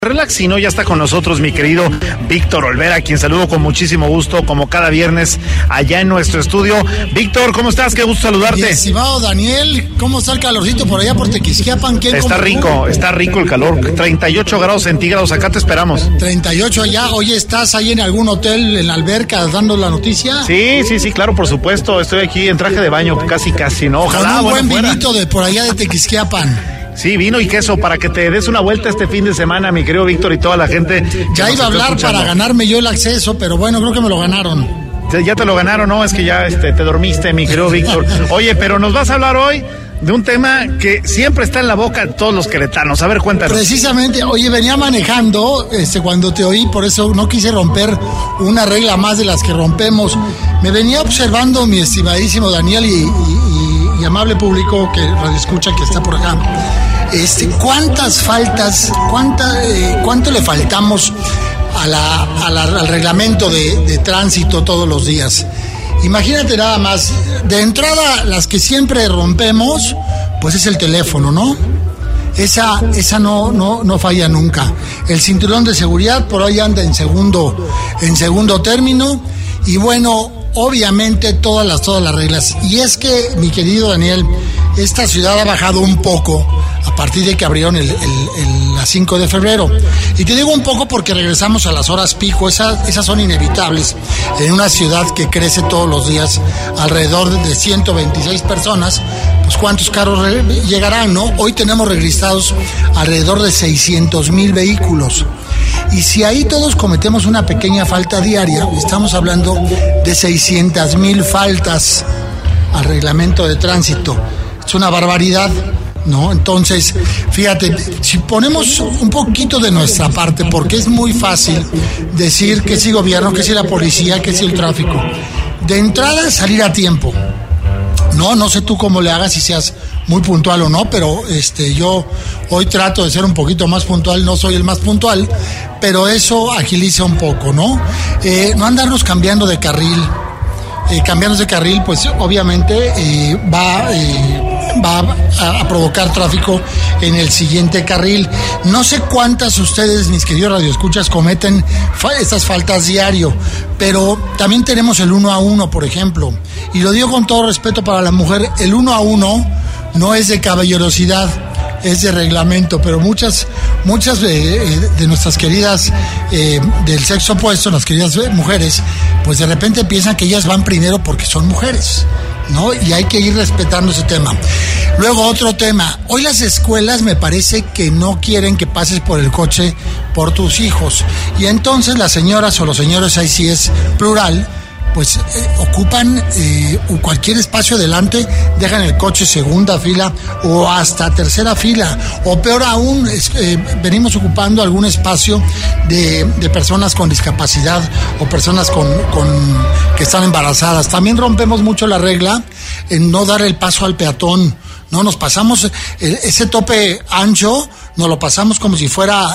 Relax, si no, ya está con nosotros mi querido Víctor Olvera, a quien saludo con muchísimo gusto, como cada viernes, allá en nuestro estudio. Víctor, ¿cómo estás? Qué gusto saludarte. Estimado Daniel, ¿cómo está el calorcito por allá por Tequisquiapan? Está rico el calor, 38 grados centígrados, acá te esperamos. 38 allá, oye, ¿estás ahí en algún hotel, en la alberca, dando la noticia? Sí, claro, por supuesto, estoy aquí en traje de baño, casi, ¿no? Ojalá. Con un buen vinito de por allá de Tequisquiapan. Sí, vino y queso para que te des una vuelta este fin de semana, mi querido Víctor y toda la gente. Ya iba a hablar para ganarme yo el acceso, pero bueno, creo que me lo ganaron. Ya te lo ganaron, ¿no? Es que ya te dormiste, mi querido Víctor. Oye, pero nos vas a hablar hoy de un tema que siempre está en la boca de todos los queretanos. A ver, cuéntanos. Precisamente, oye, venía manejando cuando te oí, por eso no quise romper una regla más de las que rompemos. Me venía observando mi estimadísimo Daniel y amable público que radioescucha que está por acá. ¿Cuántas faltas, cuánto le faltamos al reglamento de tránsito todos los días? Imagínate nada más, de entrada las que siempre rompemos, pues es el teléfono, ¿no? Esa no falla nunca. El cinturón de seguridad por ahí anda en segundo término, y bueno, obviamente todas las reglas. Y es que, mi querido Daniel, esta ciudad ha bajado un poco a partir de que abrieron la 5 de febrero. Y te digo un poco porque regresamos a las horas pico, esas son inevitables. En una ciudad que crece todos los días alrededor de 126 personas, pues ¿cuántos carros llegarán, no? Hoy tenemos registrados alrededor de 600,000 vehículos. Y si ahí todos cometemos una pequeña falta diaria, estamos hablando de 600,000 faltas al reglamento de tránsito. Es una barbaridad, ¿no? Entonces, fíjate, si ponemos un poquito de nuestra parte, porque es muy fácil decir que si el gobierno, que si la policía, que si el tráfico. De entrada, salir a tiempo. No sé tú cómo le hagas, si seas muy puntual o no, pero yo hoy trato de ser un poquito más puntual, no soy el más puntual, pero eso agiliza un poco, ¿no? No andarnos cambiando de carril. Cambiándose de carril, pues obviamente va a provocar tráfico en el siguiente carril. No sé cuántas ustedes, mis queridos radioescuchas, cometen estas faltas diario, pero también tenemos el 1 a 1, por ejemplo. Y lo digo con todo respeto para la mujer, el 1 a 1 no es de caballerosidad, es de reglamento, pero muchas de nuestras queridas del sexo opuesto, las queridas mujeres, pues de repente piensan que ellas van primero porque son mujeres, ¿no? Y hay que ir respetando ese tema. Luego, otro tema, hoy las escuelas me parece que no quieren que pases por el coche por tus hijos, y entonces las señoras o los señores, ahí sí es plural, pues ocupan cualquier espacio delante, dejan el coche segunda fila o hasta tercera fila, o peor aún, venimos ocupando algún espacio de personas con discapacidad o personas que están embarazadas. También rompemos mucho la regla en no dar el paso al peatón. No, nos pasamos ese tope ancho, nos lo pasamos como si fuera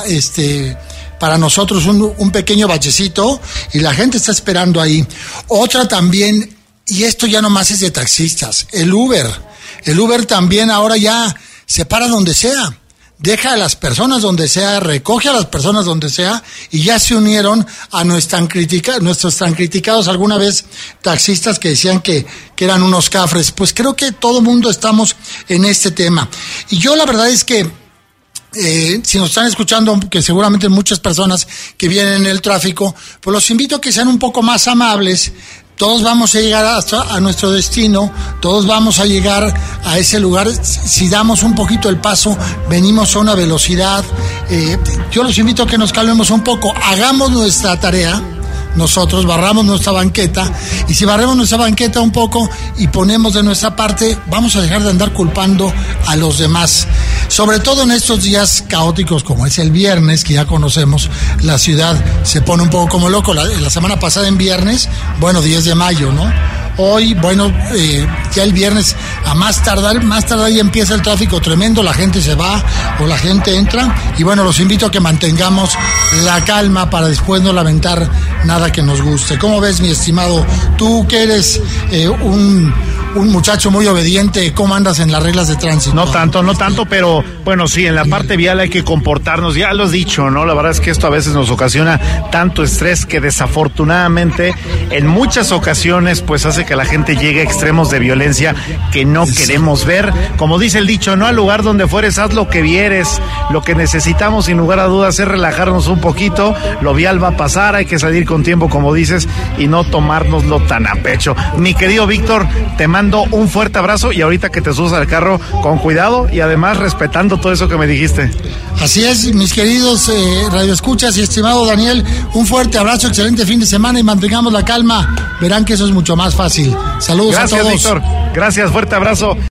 para nosotros un pequeño bachecito, y la gente está esperando ahí. Otra también, y esto ya nomás es de taxistas, el Uber también ahora ya se para donde sea, deja a las personas donde sea, recoge a las personas donde sea, y ya se unieron a nuestros tan criticados alguna vez taxistas que decían que eran unos cafres. Pues creo que todo mundo estamos en este tema, y yo la verdad es que si nos están escuchando, que seguramente muchas personas que vienen en el tráfico, pues los invito a que sean un poco más amables. Todos vamos a llegar a nuestro destino, todos vamos a llegar a ese lugar. Si damos un poquito el paso, venimos a una velocidad. Yo los invito a que nos calmemos un poco, hagamos nuestra tarea. Nosotros barramos nuestra banqueta, y si barremos nuestra banqueta un poco y ponemos de nuestra parte, vamos a dejar de andar culpando a los demás. Sobre todo en estos días caóticos como es el viernes, que ya conocemos, la ciudad se pone un poco como loco. La semana pasada en viernes, 10 de mayo, ¿no? Hoy, ya el viernes, a más tardar ya empieza el tráfico tremendo, la gente se va o la gente entra, y los invito a que mantengamos la calma para después no lamentar nada que nos guste. ¿Cómo ves, mi estimado? Tú que eres un un muchacho muy obediente. ¿Cómo andas en las reglas de tránsito? No tanto, pero bueno, sí, en la parte vial hay que comportarnos, ya lo has dicho, ¿no? La verdad es que esto a veces nos ocasiona tanto estrés que desafortunadamente en muchas ocasiones pues hace que la gente llegue a extremos de violencia que no queremos ver. Como dice el dicho, no al lugar donde fueres, haz lo que vieres. Lo que necesitamos sin lugar a dudas es relajarnos un poquito, lo vial va a pasar, hay que salir con tiempo como dices y no tomárnoslo tan a pecho. Mi querido Víctor, te mando un fuerte abrazo y ahorita que te subas al carro con cuidado y además respetando todo eso que me dijiste. Así es, mis queridos radioescuchas y estimado Daniel, un fuerte abrazo, excelente fin de semana y mantengamos la calma, verán que eso es mucho más fácil. Saludos a todos. Gracias, Víctor, gracias, fuerte abrazo.